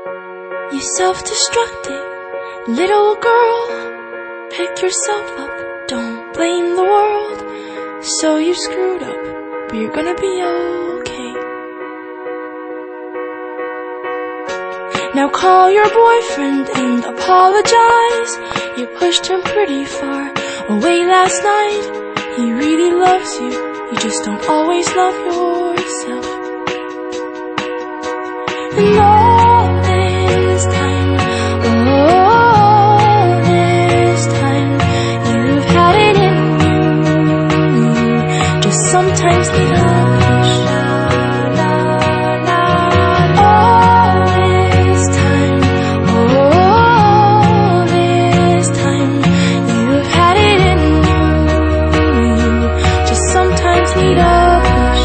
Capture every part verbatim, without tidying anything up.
You self-destructive little girl, pick yourself up, don't blame the world. So you screwed up, but you're gonna be okay. Now call your boyfriend and apologize. You pushed him pretty far away last night. He really loves you, you just don't always love yourself. And all this time, all this time, you've had it in you. Just sometimes need a push. All this time, all this time, you've had it in you. Just sometimes need a push.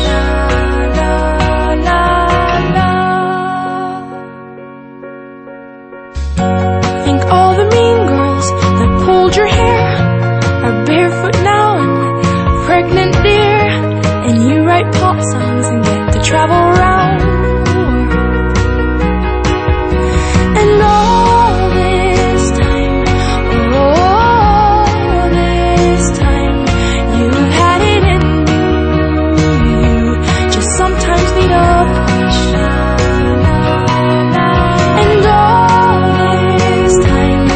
Think all the mean girls that pulled your hair are barefoot now and pregnant, dear. And you write pop songs and get to travel around the world. And all this time, all this time, you've had it in you. Just sometimes need a push. And all this time,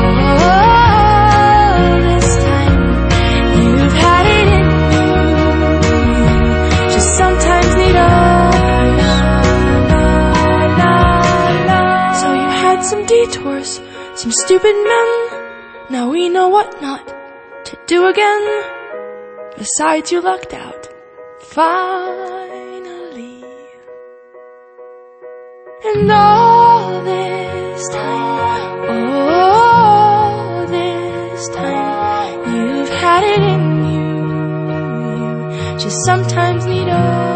all this time, you've had it in you. Just sometimes need a push. So you had some detours, some stupid men. Now we know what not to do again. Besides, you lucked out, finally. And all this time, all this time, you've had it in you. You just sometimes need a